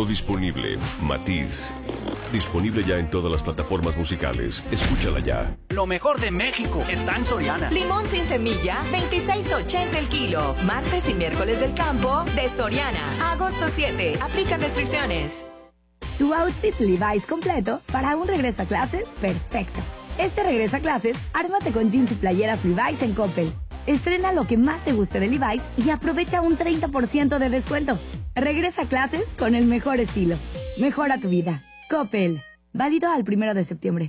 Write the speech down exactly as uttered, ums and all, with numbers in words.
disponible. Matiz. Disponible ya en todas las plataformas musicales. Escúchala ya. Lo mejor de México está en Soriana. Limón sin semilla, veintiséis ochenta el kilo. Martes y miércoles del campo de Soriana. Agosto siete. Aplica restricciones. Tu outfit Levi's completo para un regreso a clases perfecto. Este regreso a clases, ármate con jeans y playeras Levi's en Coppel. Estrena lo que más te guste de Levi's y aprovecha un treinta por ciento de descuento. Regresa a clases con el mejor estilo. Mejora tu vida. Coppel. Válido al primero de septiembre.